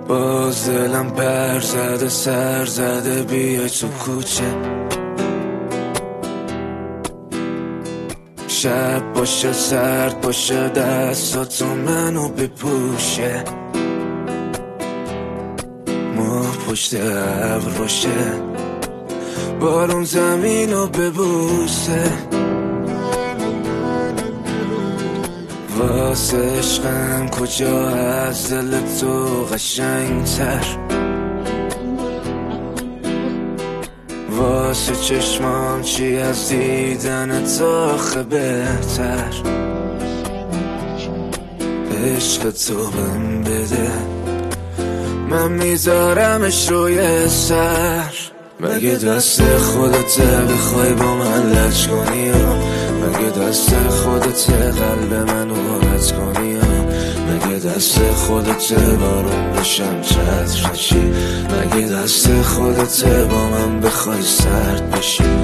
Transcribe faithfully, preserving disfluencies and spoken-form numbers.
باز دلم پر زده سر زده بیای تو کوچه، شب باشه سرد باشه دستاتو منو بپوشه، ماه پشت ابر باشه بارون زمینو ببوسه، واسه عشقم کجا از دل تو قشنگتر، واسه چشمام چی از دیدن آخه بهتر، عشق تو بهم بده من میذارمش روی سر، مگه دست خودته بخوای با من لج کنی یا مگه دست خودته قلب منو رد کنی یا مگه دست خودته بارون بشم چتر نشی، مگه دست خودته با من بخوای سرد بشی.